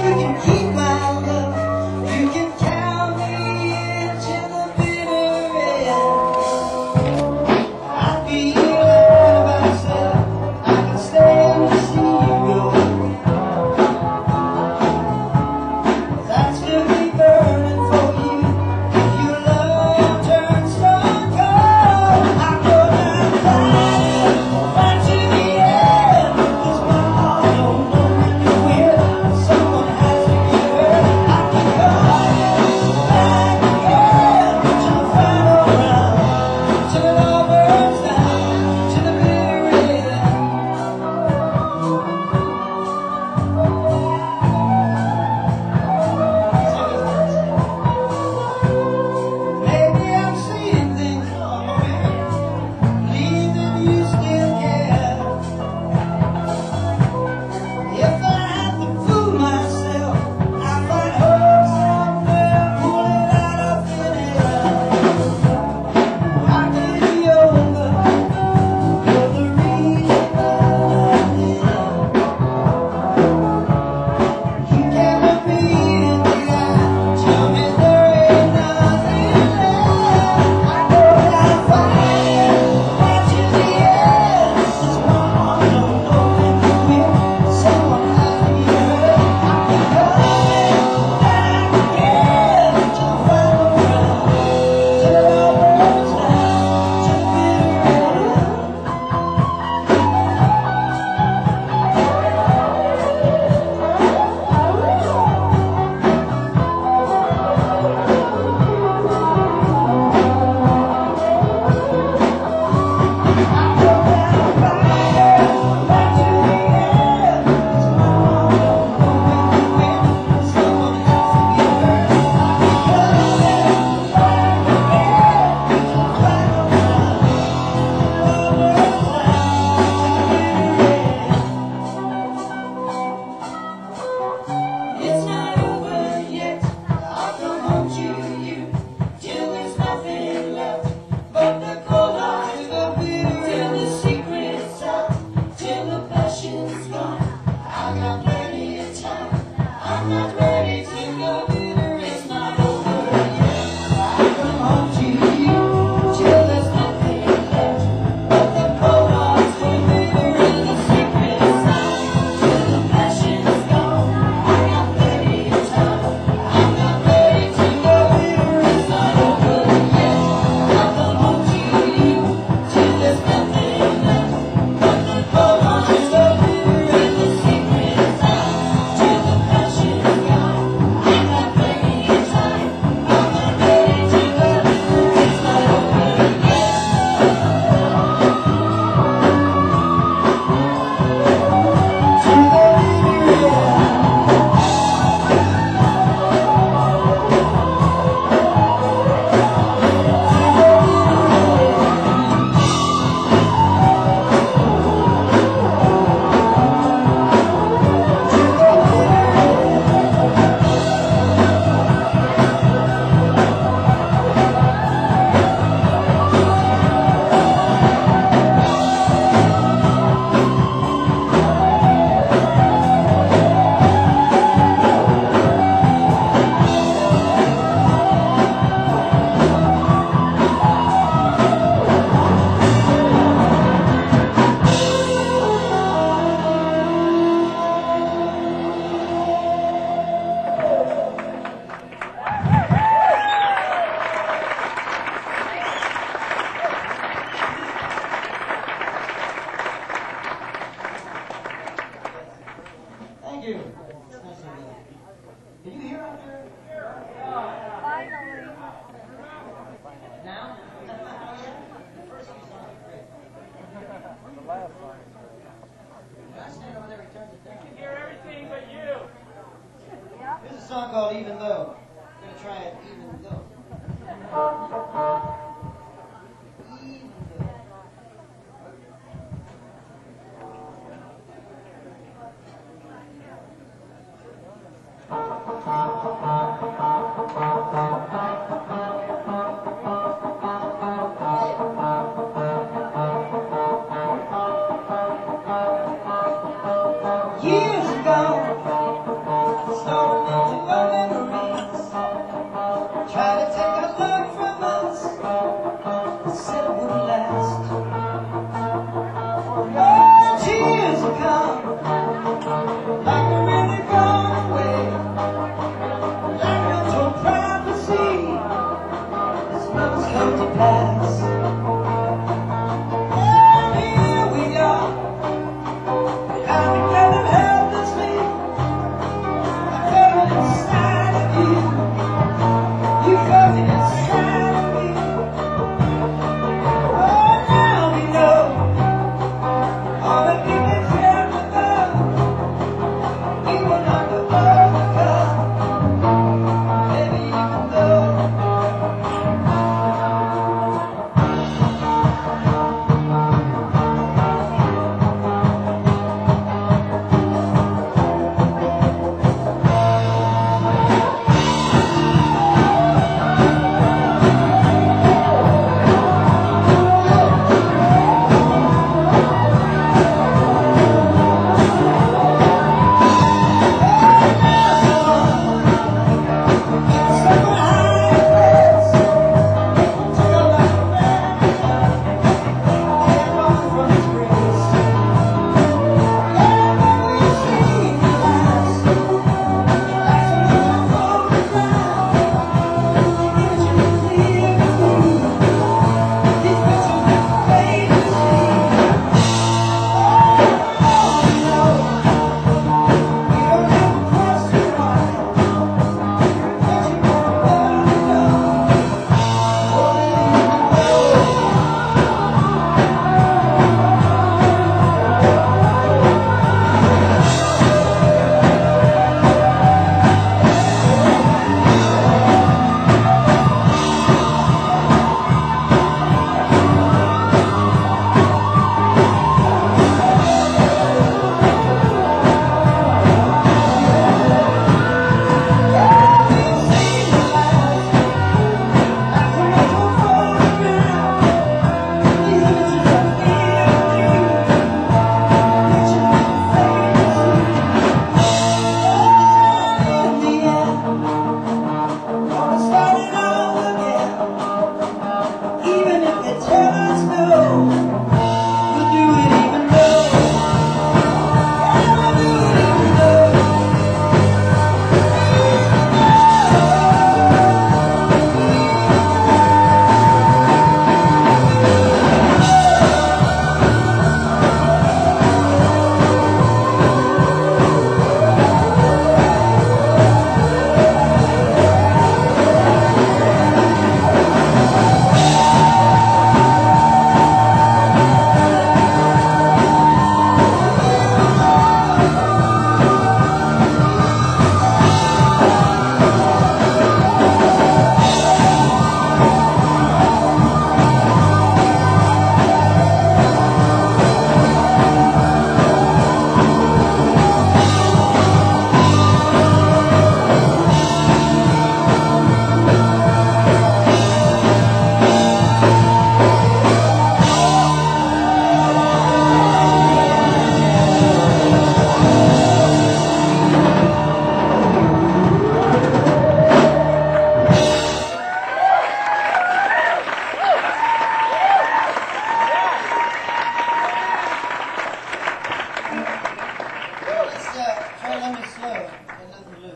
Years ago,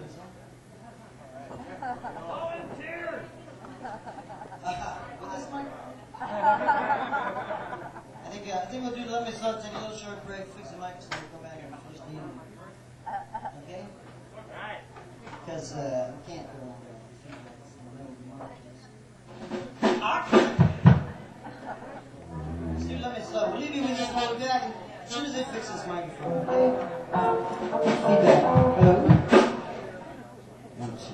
I think we'll do Let Me Slow, take a little short break, fix the mic, so we'll go back and finish the evening. Okay? Alright. Because we can't go on Let's do Let Me Slow. We'll leave you with this one. We'll be back as soon as they fix this microphone, okay? Feedback. Hello? 1, 2.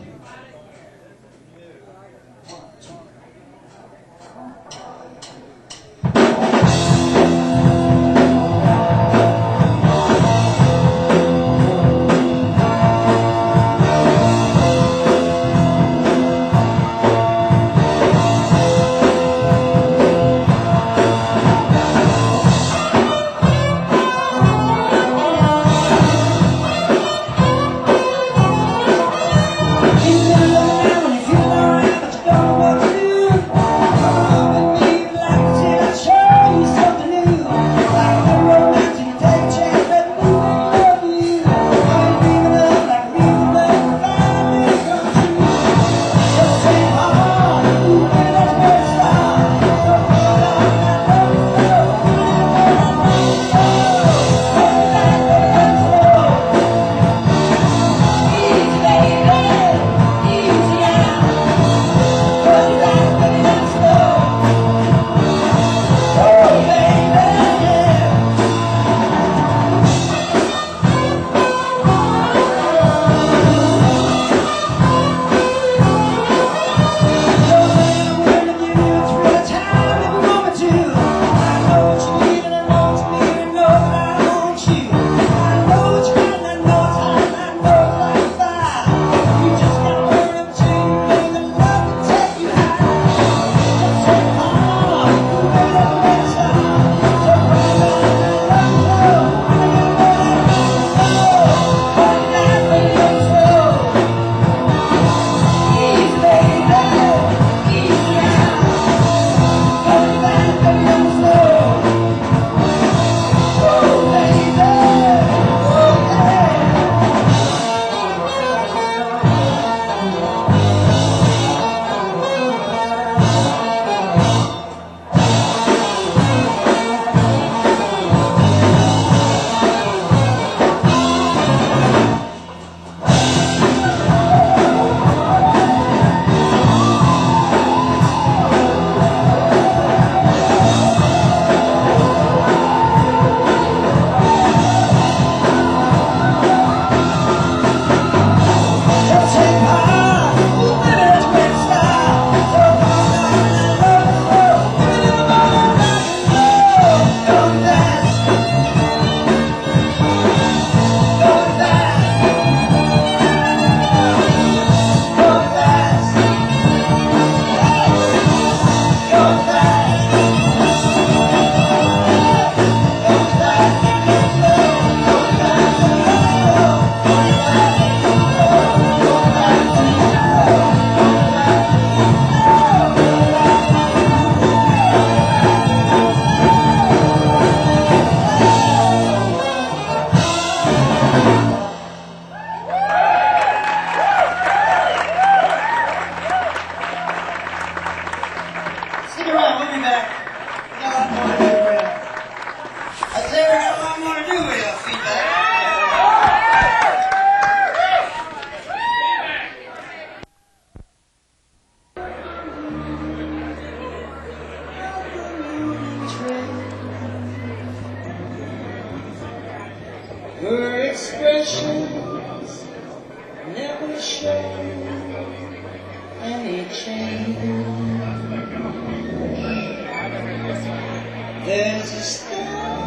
Her expressions never show any change. There's a star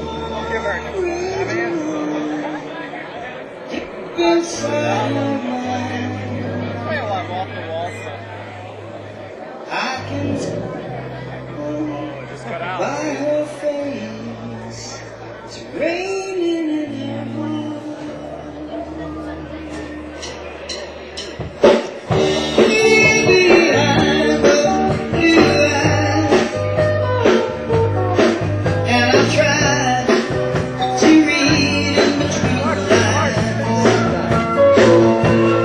deep inside her mind. I can tell by her face it's raining in her heart. Baby, I love you, and I tried to read in between the lines.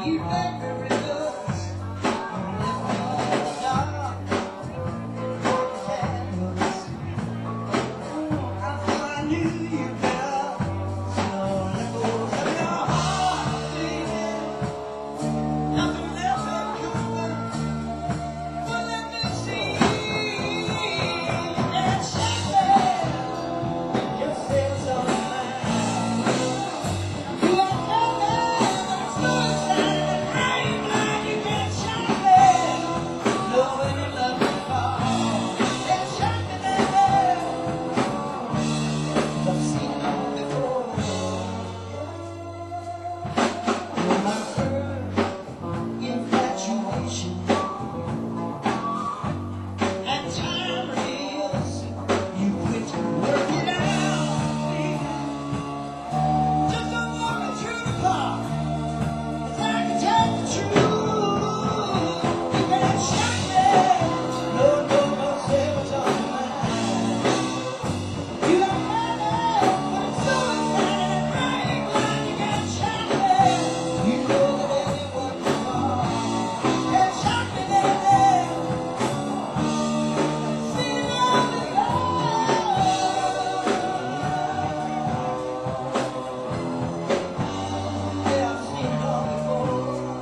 You think the rivers dark candles. I thought I knew you better. So let go of your heart, baby. Nothing else ain't coming. But let me see that champagne. Your face on mine. You are nothing but sunshine and rain. Like you get champagne. Knowing you love me for that champagne, baby. I've seen it all before. You're my first infatuation. And time reveals you quit working out, baby. Just don't walk me through the park, 'cause I can tell the truth. You can't shut me. No, no, no, say what's on your mind. You don't matter, but it's so exciting and rain like you can't shut me. You know that anyone can fall. Can't shut me, baby. See love is love. Yeah, I've seen it all before.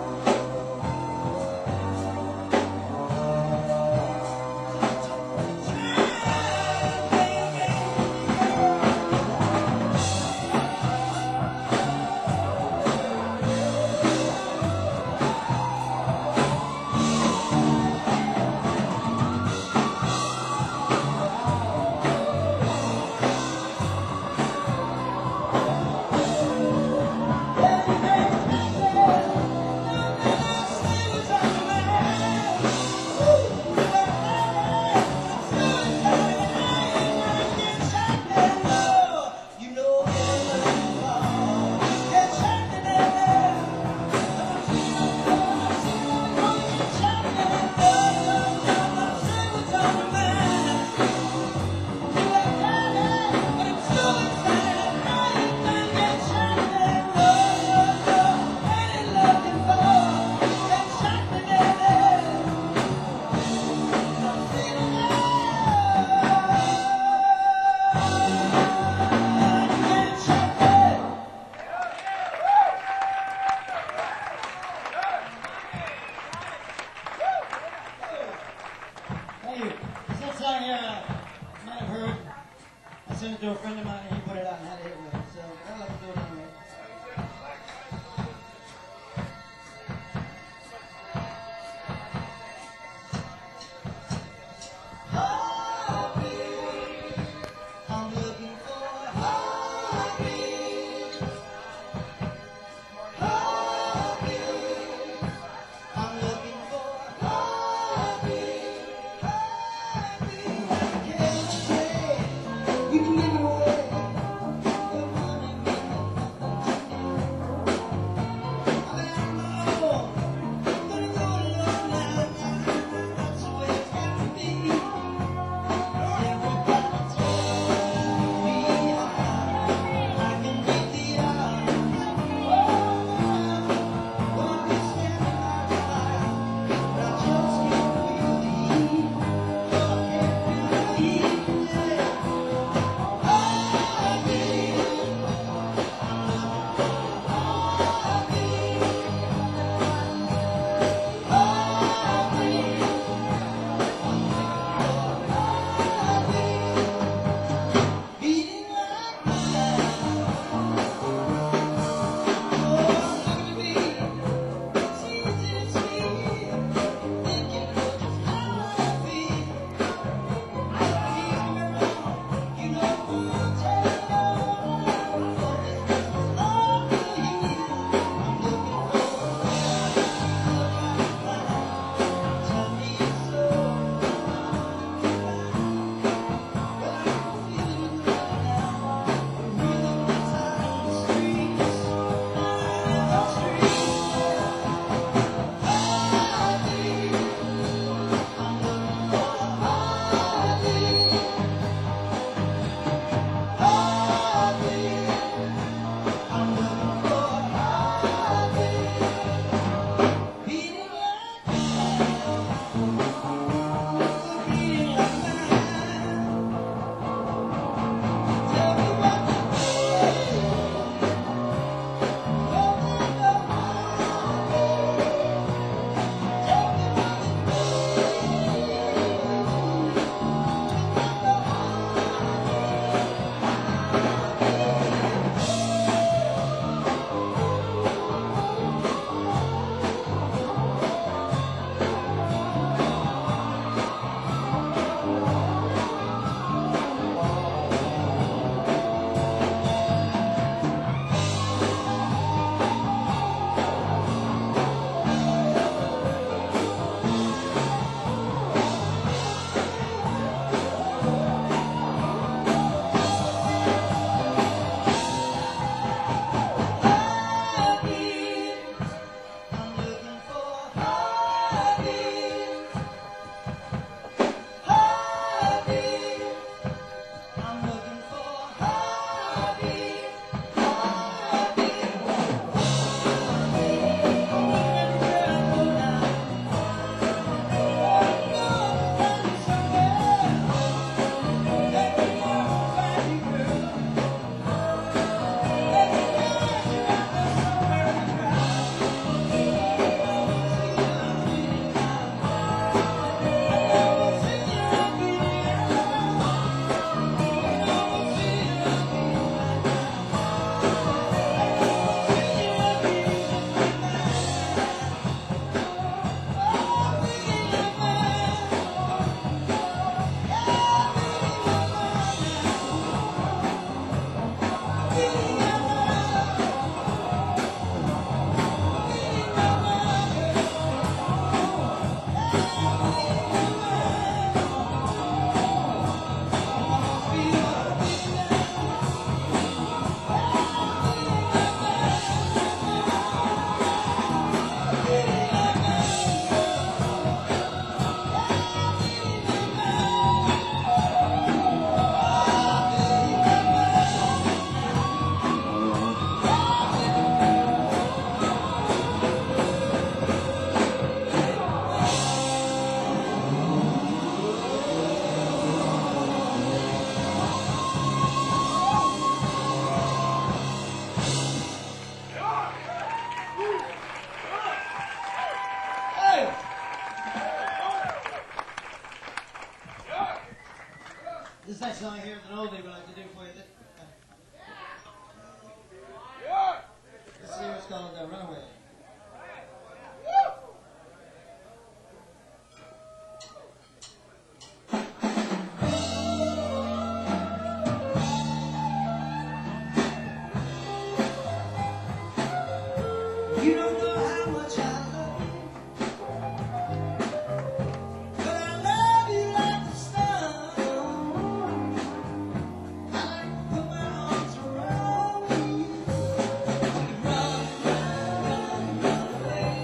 Thank you. That song here, you might have heard. I sent it to a friend of mine and he put it out and had a hit with it. So I'd like to do it anyway. Heartbeat. I'm looking for a heartbeat. Heartbeat. I'm looking for a heartbeat. Heartbeat. Can't you say you can give it away? next song here is an oldie we like to do for you. This here is called Runaway. You don't know how much I love you, but I love you like the sun. I like to put my arms around you. Run, run, run, run away.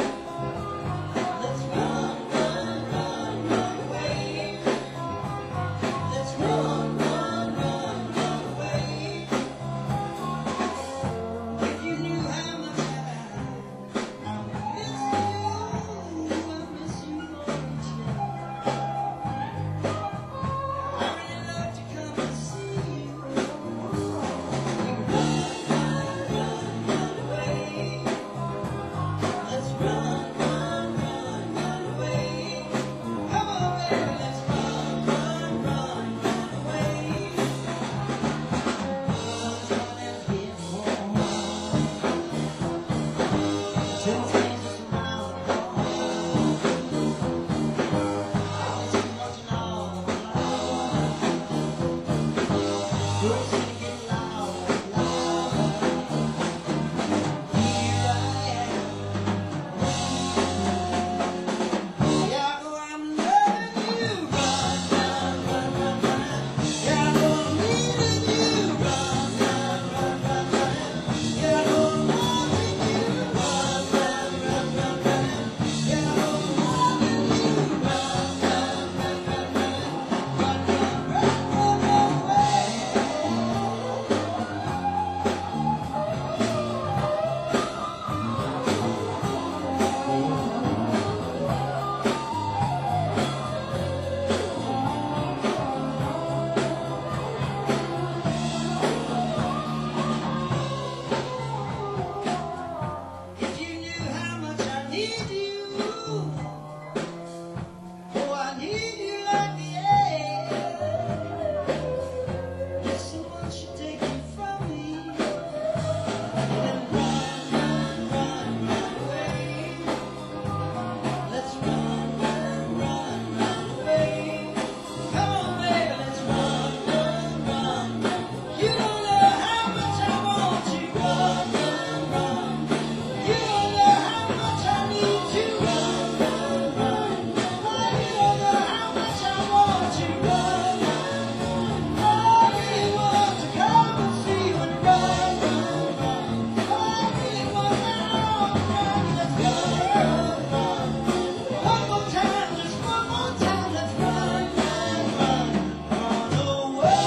Let's run, run, run, run away. Let's run, run, run, run away. If you knew how much I miss you more each day. I really love to come and see you. Run, run, run, run away. Let's run, run, run, run away. Come on, baby, let's run, run, run, run away. Sun's gonna hit for a while. Till things just around the corner. I'll too much and all the flower. You're singing louder and louder. Here I am. Yeah, I know I'm loving you. Run, run, run, run, run. Yeah, I know I'm needing you. Run, run, run, run, run. Yeah, I know I'm wanting you. Run, run, run, run, run. Yeah, I know I'm wanting you. Run, run, run, run, run. Run, run, run, run, run away. If you knew how much I need you, oh, I need you like the air. If someone should take you from me, then run, run, run, run away. Let's run, run, run, run away. Come on, baby, let's run, run, run. You don't know how much I want you. Run, run, run. You don't know how much I need you. Run, run, run. Why you don't know how much I want you. Run, run. I really want to come and see you and run, run, run. I really want to run, run. Let's run, run, run. One more time, just one more time. Let's run, run, run. Run away.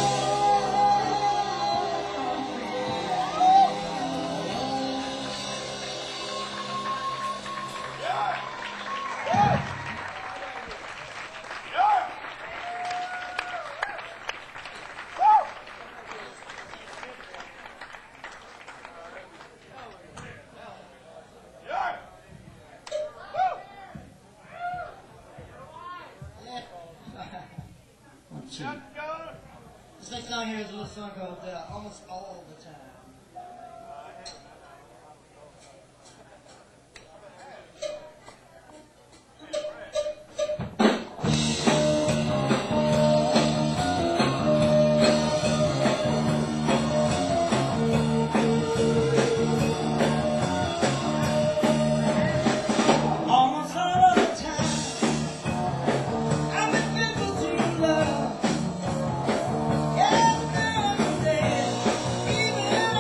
One, two. This next song here is a little song called Almost All the Time. Almost all of the time, I've been faithful to your love. Yes, now and then, even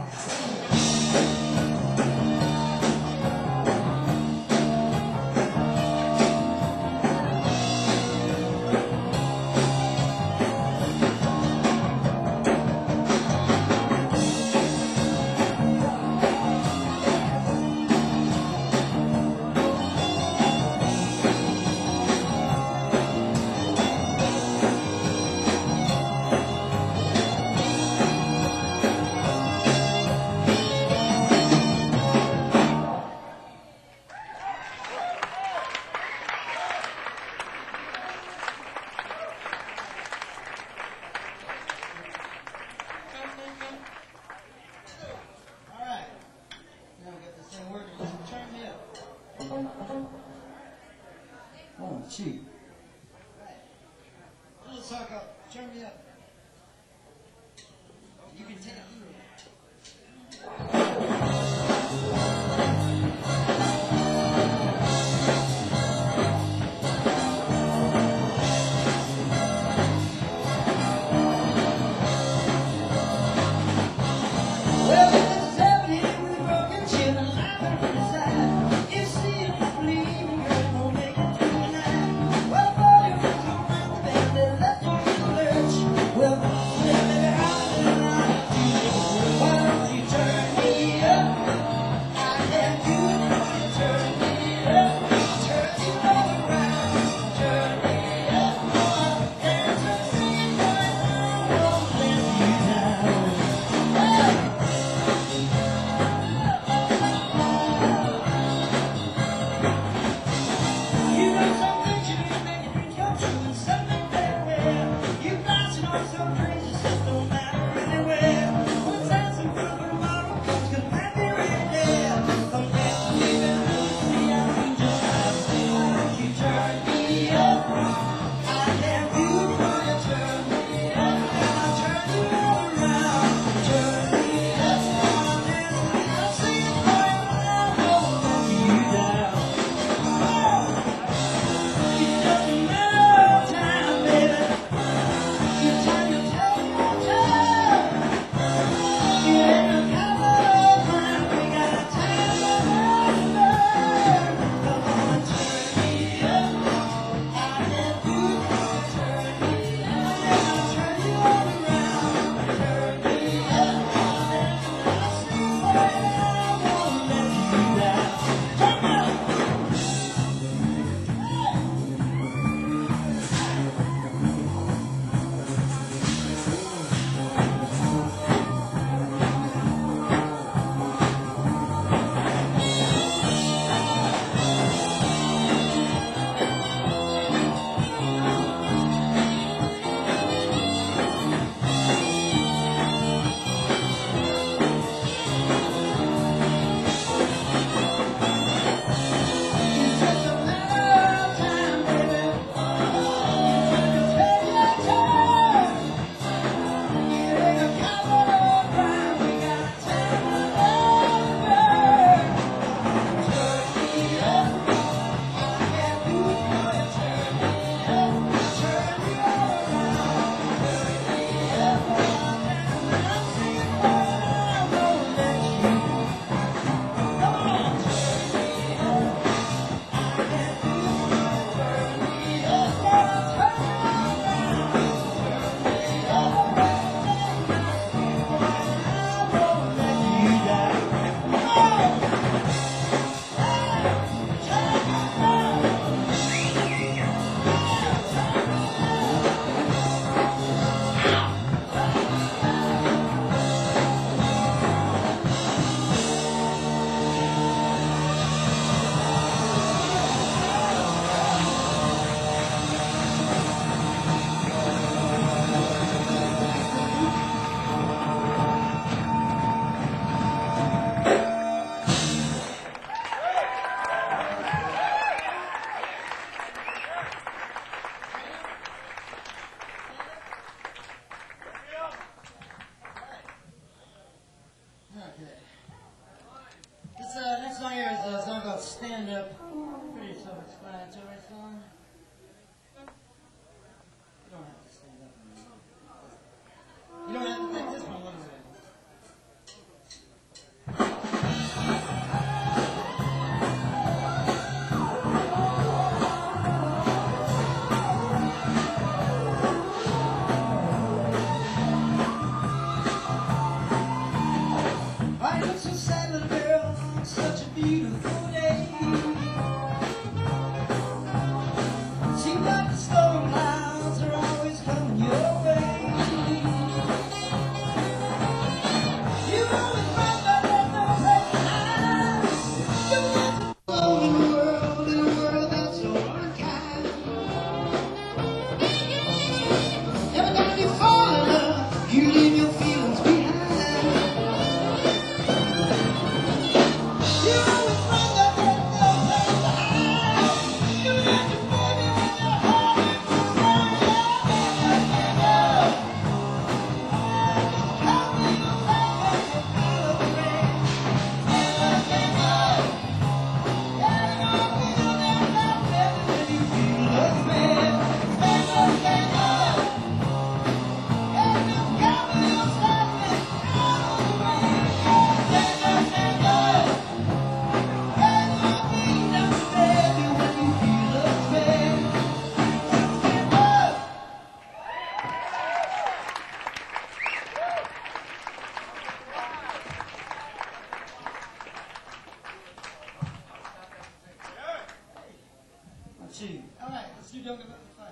Two. Let's talk up. Turn me up. You can take it through. Well, it's 70 with a broken chin and laughing from the side. You see it, you believe, and you're gonna make it through the night. Well, boy, you went around the bend and left you in the lurch. Well, baby, how did I do? Why don't you turn me up? I am good for you, turn me up. Turn you all around, turn me up. There's a secret voice, I won't let you down. You know some things you can make your dreams come true, and some make very well. You bouncing on some crazy stuff, don't matter anywhere. One time some good for tomorrow comes, 'cause might be right there. Come back to me and see how you just have to. Why don't you turn me up? I am good for you, turn me up. I'll turn you all around, turn me up. I'll see you for you, I won't let you down. It doesn't matter time, baby. You turn your tail, you ain't a cowboy man. We got time to burn. Come on, turn me up. I am good for you, turn me up. I'll turn you all around, turn me up. I'll see you for you, I won't let you down. Turn me up. It's just a matter of time, baby. You take your time. You ain't a cowboy crime. We got time to burn. Turn me up. I am good for you. Turn me up. Turn you all around. Turn me up. I'll see you for you. I won't let you. Come on, turn me up. I am good for you. Turn me up. I'll turn you all around. Turn me up. I won't let you down. Oh, okay. This next song here is a song called Stand Up. Pretty self-explanatory song. You don't have to stand up. You don't have to take this one one way. beautiful day. Seems like the storm clouds are always coming your way. You always run, but there's no place to hide. You want to go in a world that's so unkind. Every time you fall in love, you leave your feelings behind. You always run, but there's no place to hide. You got your baby in your heart. All right, let's do Don't Give Up the Fight.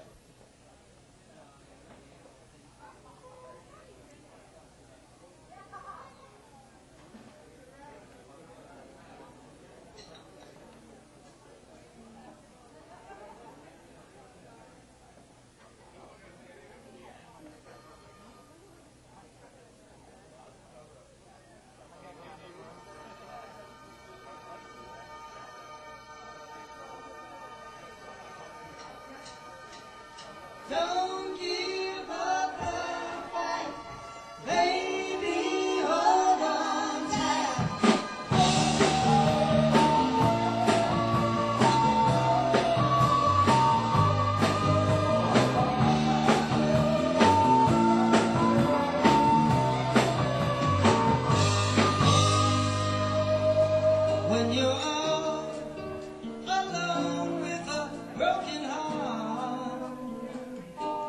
Don't give up the fight, baby, hold on tight. When you're all alone with a broken heart,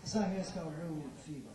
song here is called Road Fever.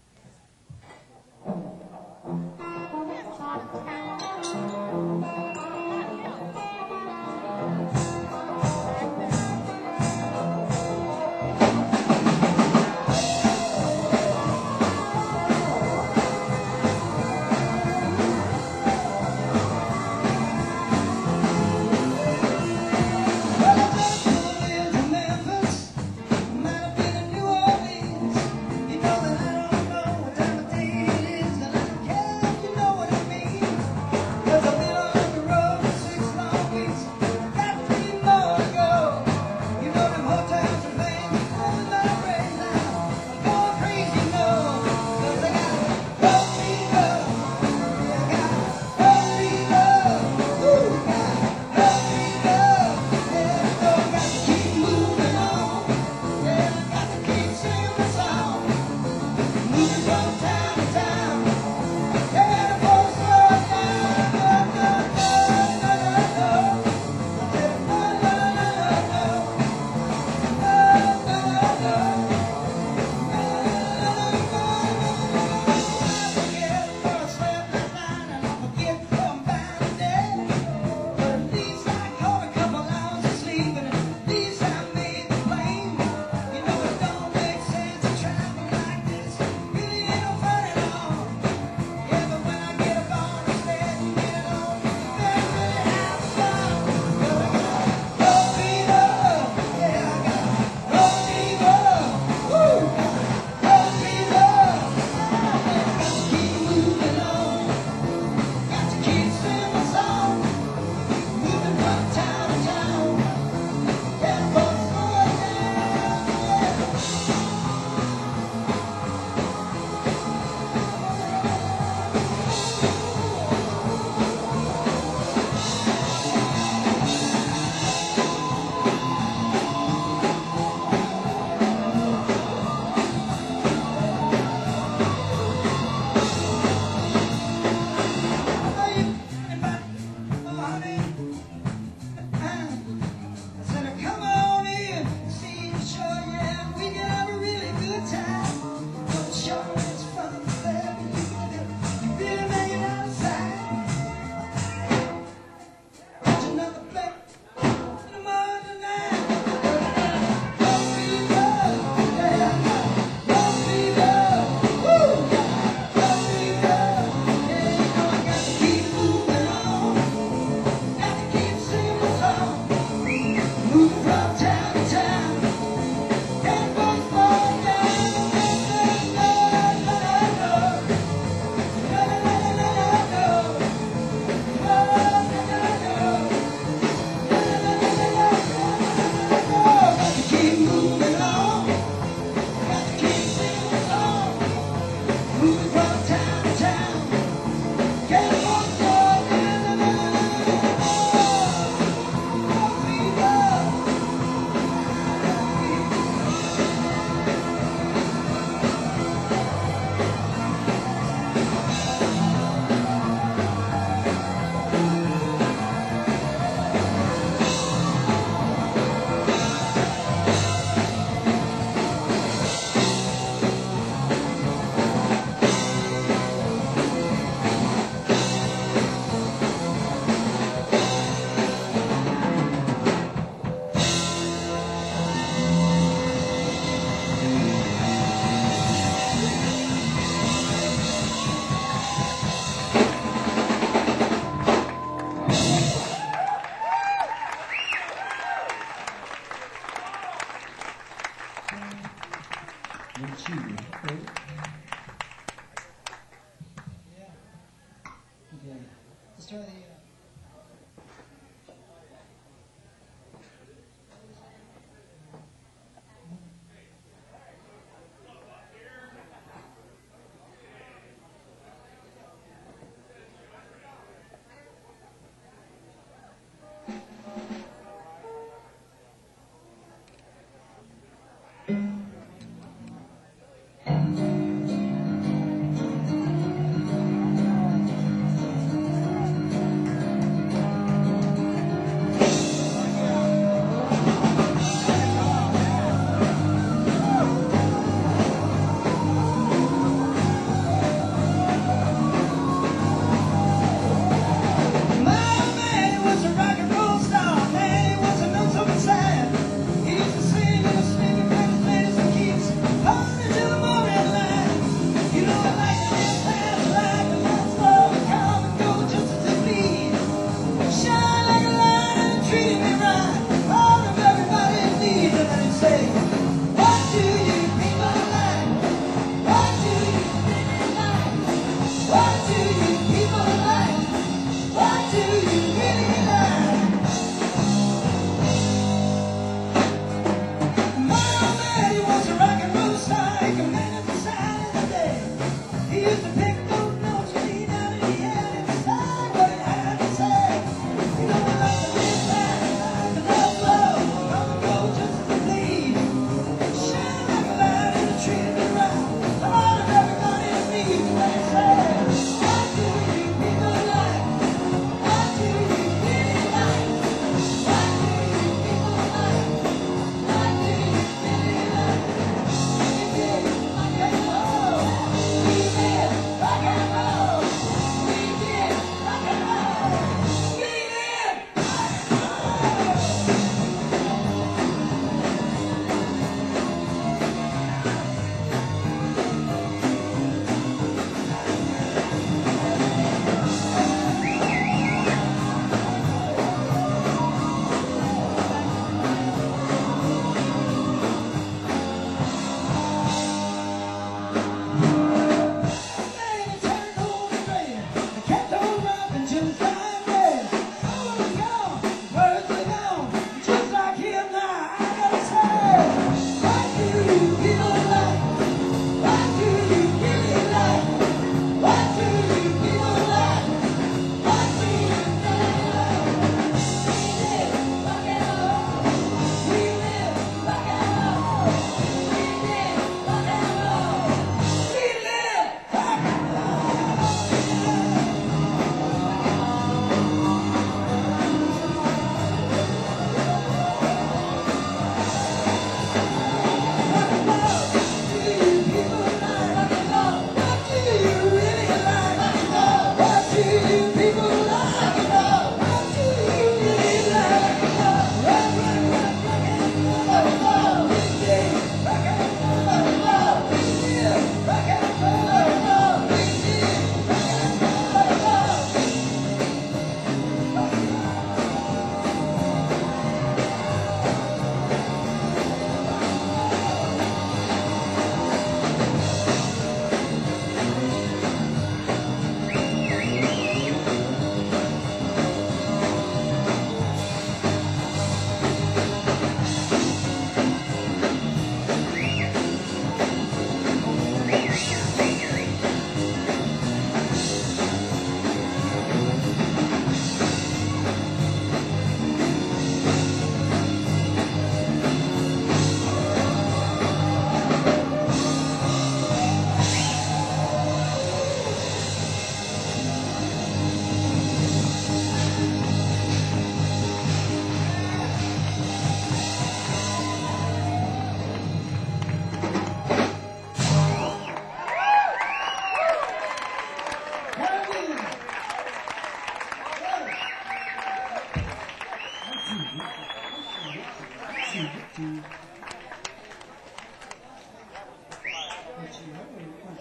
Let's try the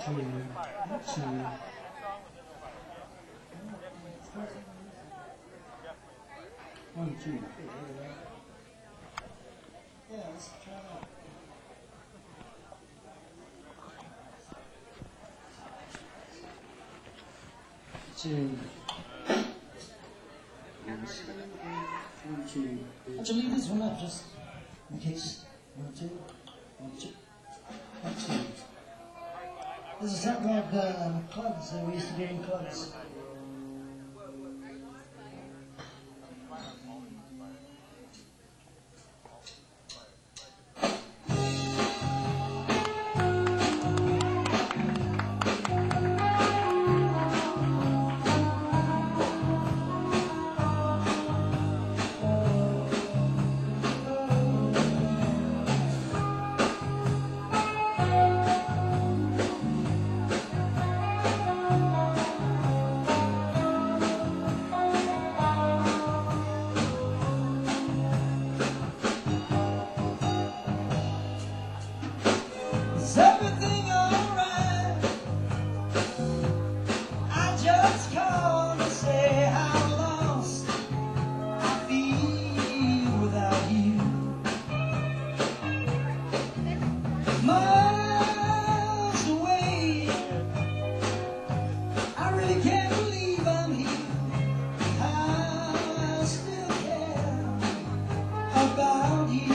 1, 2. Yeah, let's try that. 2. 1, 2. Actually, leave this one up just in case. 1, 2. 1, 2. 1, 2. This is something like clubs that we used to do in clubs. Is everything alright? I just called to say how lost I feel without you. Miles away, I really can't believe I'm here. I still care about you.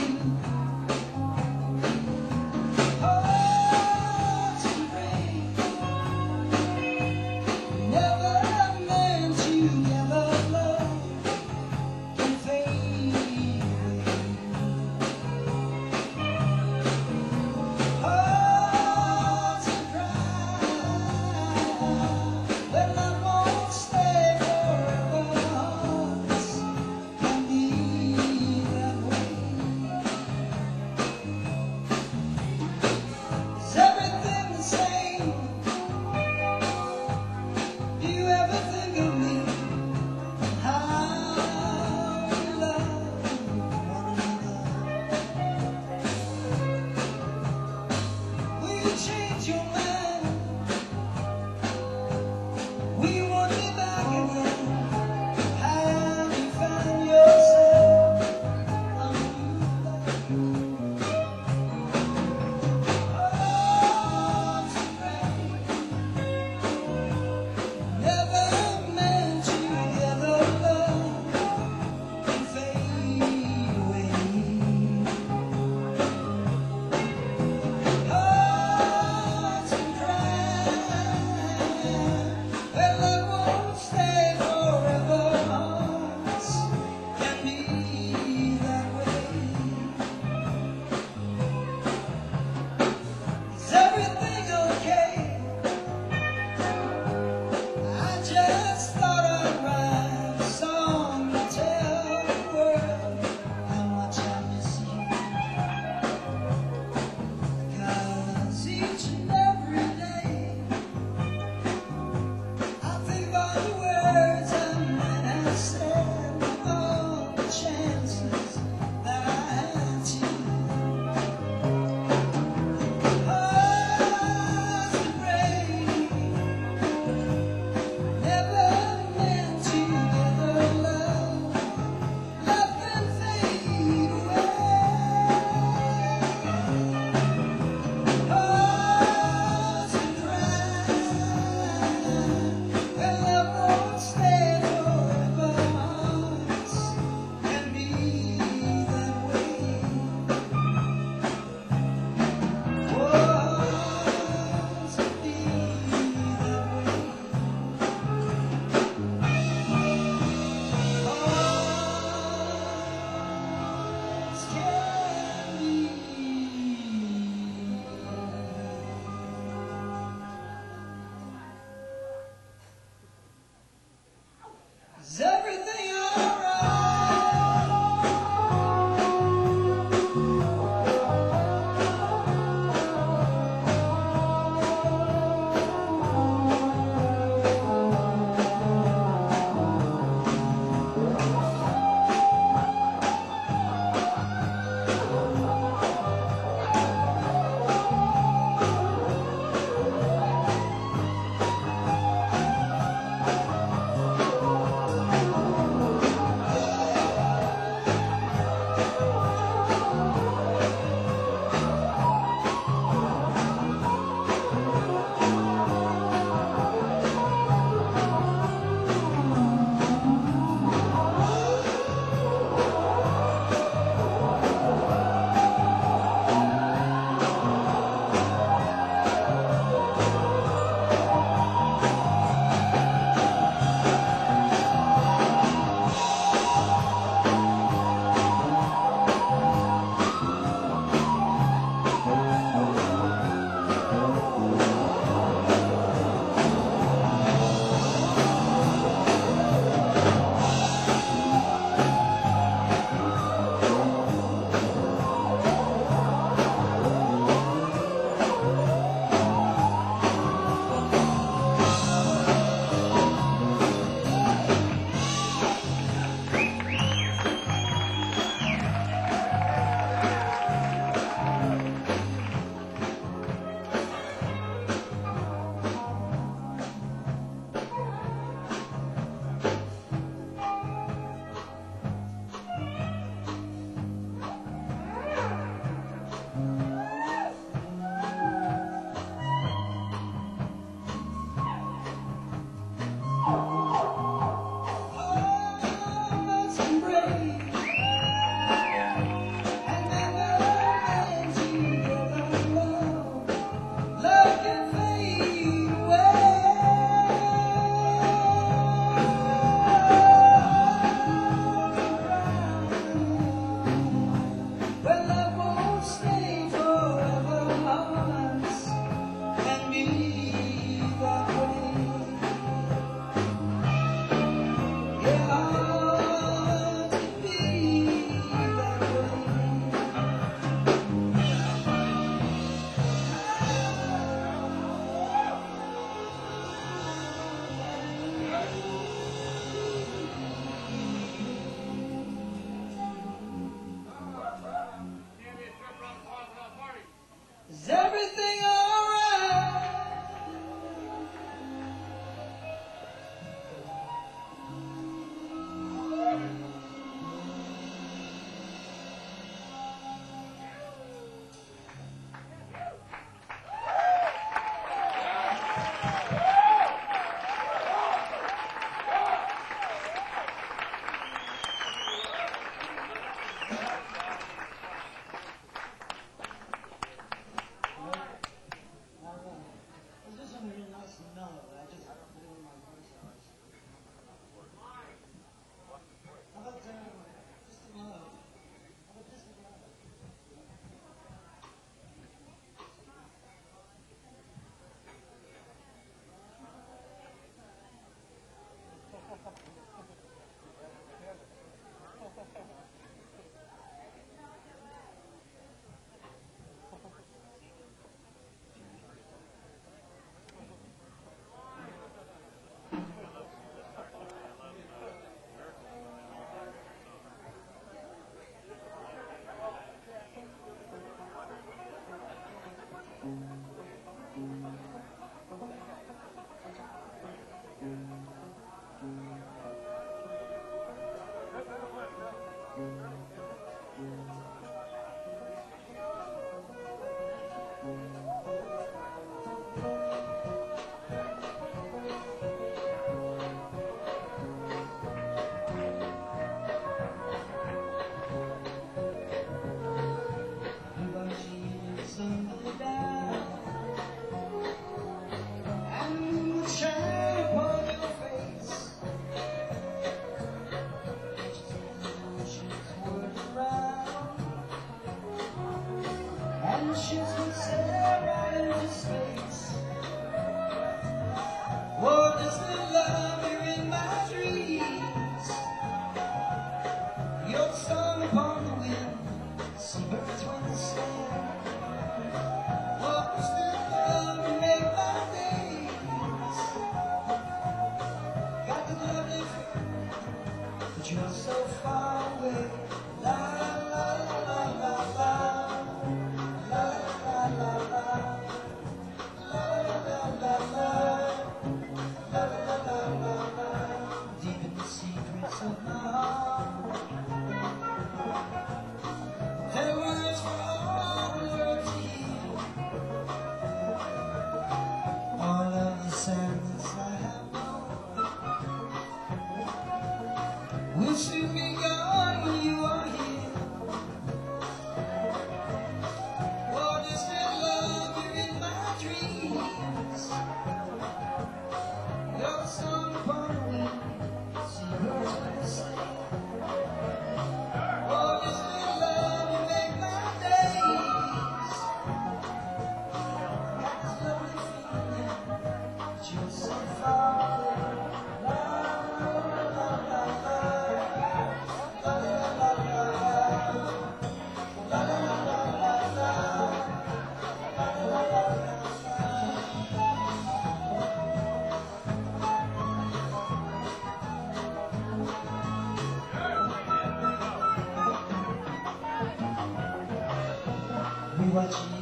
much